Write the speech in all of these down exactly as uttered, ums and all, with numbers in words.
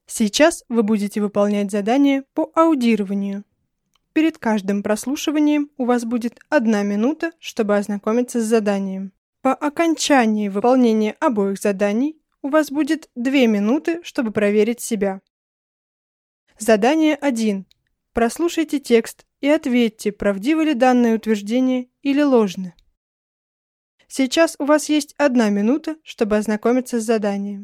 Сейчас вы будете выполнять задание по аудированию. Перед каждым прослушиванием у вас будет одна минута, чтобы ознакомиться с заданием. По окончании выполнения обоих заданий у вас будет две минуты, чтобы проверить себя. Задание один. Прослушайте текст и ответьте, правдиво ли данное утверждение или ложно. Сейчас у вас есть одна минута, чтобы ознакомиться с заданием.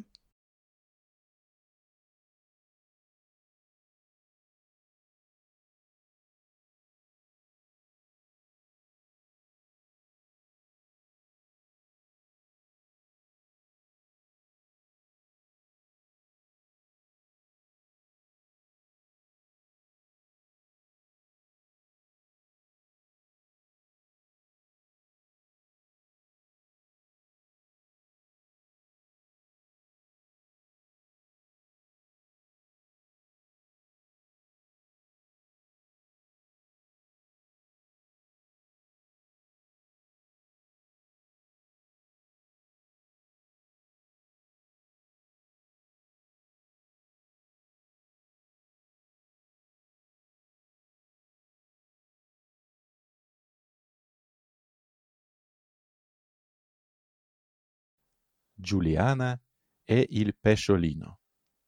Giuliana e il pesciolino.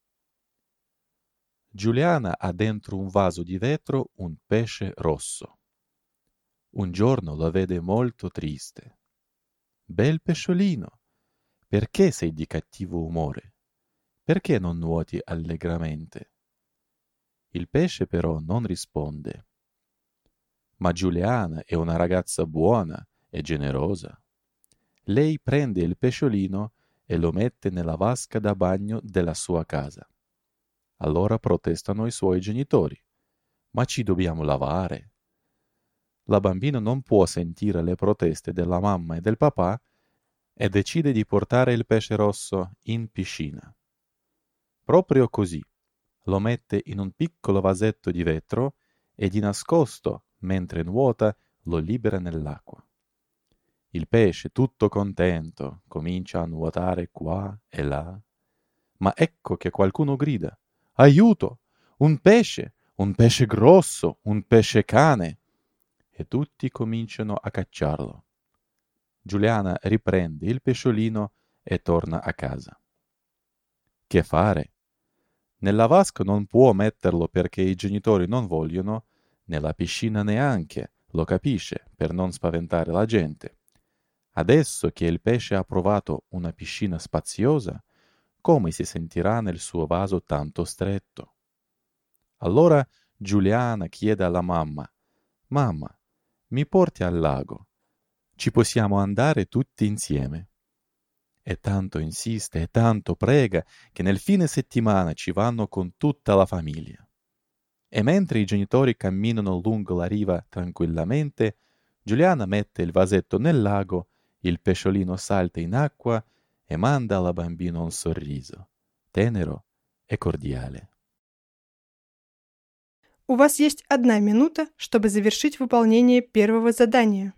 Giuliana ha dentro un vaso di vetro un pesce rosso. Un giorno lo vede molto triste. Bel pesciolino, perché sei di cattivo umore? Perché non nuoti allegramente? Il pesce però non risponde. Ma Giuliana è una ragazza buona e generosa. Lei prende il pesciolino e lo mette nella vasca da bagno della sua casa. Allora protestano i suoi genitori. Ma ci dobbiamo lavare. La bambina non può sentire le proteste della mamma e del papà e decide di portare il pesce rosso in piscina. Proprio così lo mette in un piccolo vasetto di vetro e di nascosto, mentre nuota, lo libera nell'acqua. Il pesce, tutto contento, comincia a nuotare qua e là. Ma ecco che qualcuno grida: «Aiuto! Un pesce! Un pesce grosso! Un pesce cane!» E tutti cominciano a cacciarlo. Giuliana riprende il pesciolino e torna a casa. Che fare? Nella vasca non può metterlo perché i genitori non vogliono, nella piscina neanche, lo capisce, per non spaventare la gente. Adesso che il pesce ha provato una piscina spaziosa, come si sentirà nel suo vaso tanto stretto? Allora Giuliana chiede alla mamma: «Mamma, mi porti al lago? Ci possiamo andare tutti insieme?» E tanto insiste e tanto prega che nel fine settimana ci vanno con tutta la famiglia. E mentre i genitori camminano lungo la riva tranquillamente, Giuliana mette il vasetto nel lago, il pesciolino salta in acqua e manda alla bambina un sorriso, tenero e cordiale. У вас есть одна минута, чтобы завершить выполнение первого задания.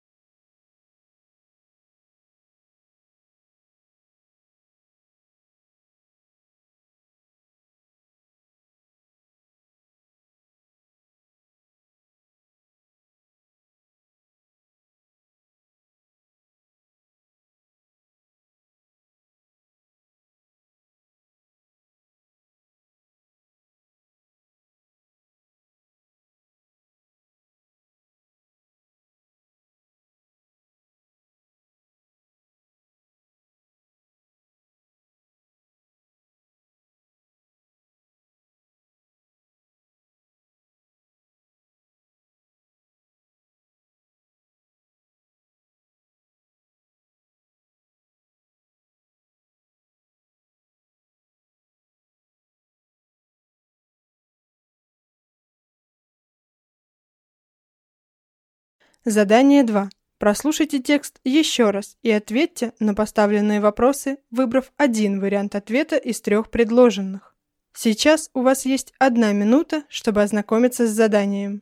Задание два. Прослушайте текст еще раз и ответьте на поставленные вопросы, выбрав один вариант ответа из трех предложенных. Сейчас у вас есть одна минута, чтобы ознакомиться с заданием.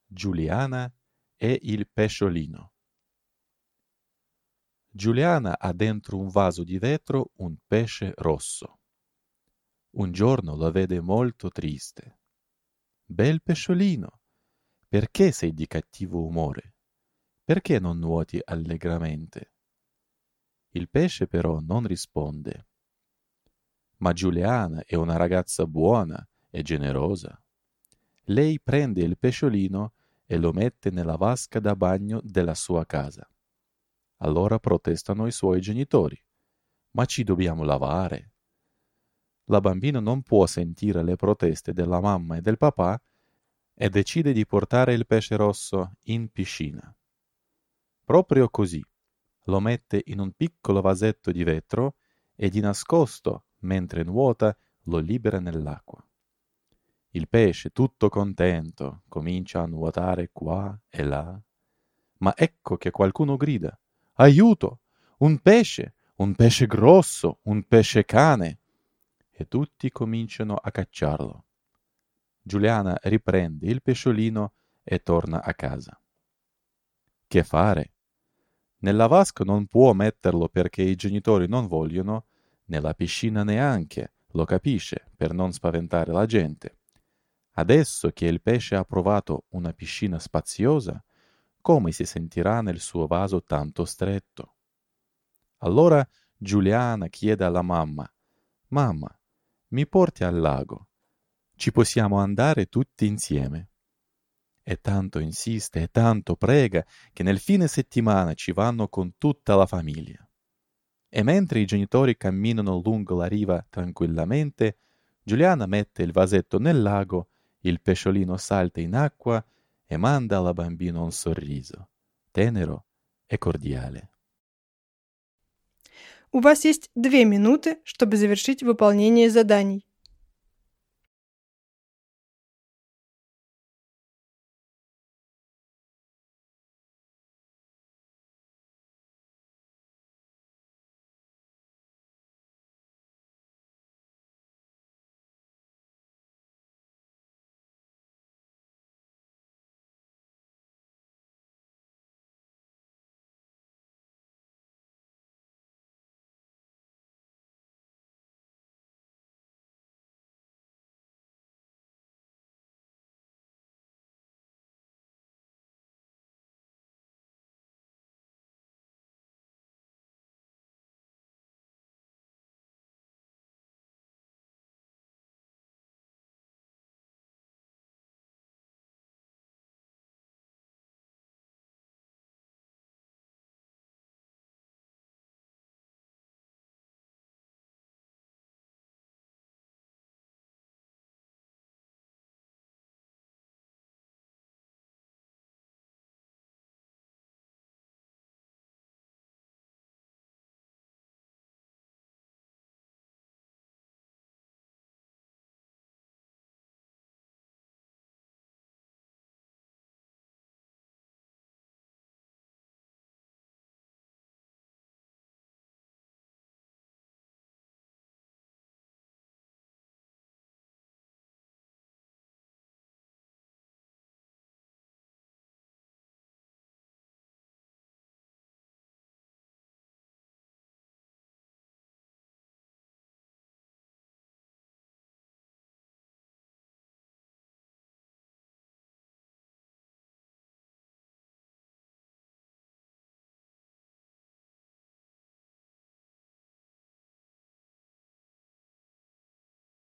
Giuliana e il pesciolino. Giuliana ha dentro un vaso di vetro un pesce rosso. Un giorno lo vede molto triste. Bel pesciolino, perché sei di cattivo umore? Perché non nuoti allegramente? Il pesce però non risponde. Ma Giuliana è una ragazza buona e generosa. Lei prende il pesciolino e lo mette nella vasca da bagno della sua casa. Allora protestano i suoi genitori. Ma ci dobbiamo lavare. La bambina non può sentire le proteste della mamma e del papà e decide di portare il pesce rosso in piscina. Proprio così lo mette in un piccolo vasetto di vetro e di nascosto, mentre nuota, lo libera nell'acqua. Il pesce, tutto contento, comincia a nuotare qua e là. Ma ecco che qualcuno grida: «Aiuto! Un pesce! Un pesce grosso! Un pesce cane!» E tutti cominciano a cacciarlo. Giuliana riprende il pesciolino e torna a casa. Che fare? Nella vasca non può metterlo perché i genitori non vogliono, nella piscina neanche, lo capisce, per non spaventare la gente. Adesso che il pesce ha provato una piscina spaziosa, come si sentirà nel suo vaso tanto stretto? Allora Giuliana chiede alla mamma: «Mamma, mi porti al lago? Ci possiamo andare tutti insieme?» E tanto insiste e tanto prega che nel fine settimana ci vanno con tutta la famiglia. E mentre i genitori camminano lungo la riva tranquillamente, Giuliana mette il vasetto nel lago, il pesciolino salta in acqua e manda alla bambina un sorriso, tenero e cordiale. У вас есть две минуты, чтобы завершить выполнение заданий.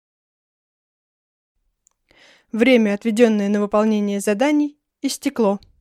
Время, отведенное на выполнение заданий, истекло.